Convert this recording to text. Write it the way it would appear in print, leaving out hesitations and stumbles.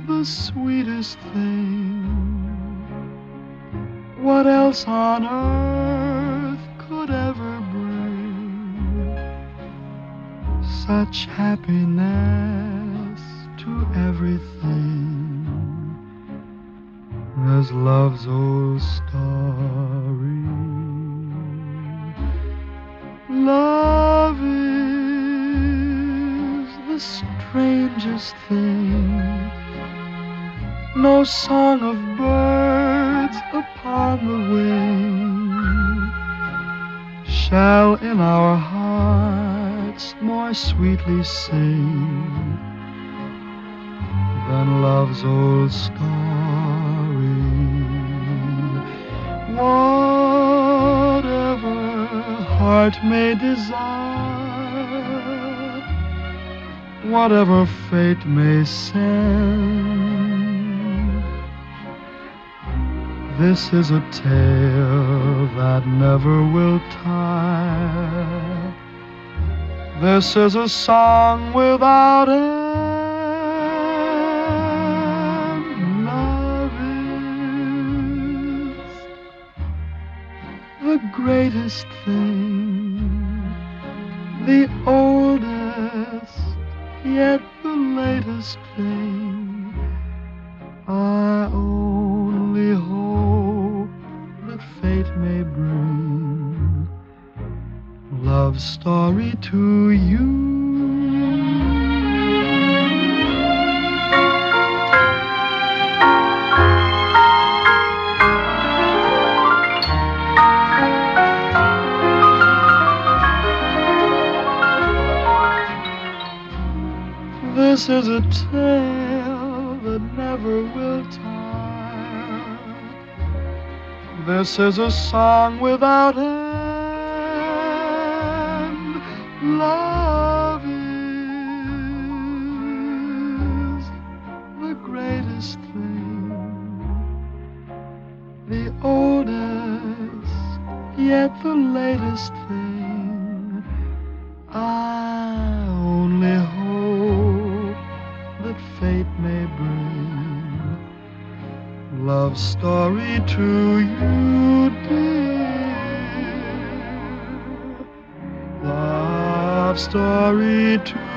the sweetest thing. What else on earth could ever bring such happiness to everything as love's old story? Love is the strangest thing. No song of birds upon the wing shall in our hearts more sweetly sing than love's old story. Whatever heart may desire, whatever fate may send, this is a tale that never will tire. This is a song without end. Love is the greatest thing, the oldest, yet the latest thing. I only hope that fate may bring love's story to you. This is a tale that never will tire. This is a song without end. Love is the greatest thing, the oldest, yet the latest thing. I only hope that fate may bring love's story to you, dear. Love's story to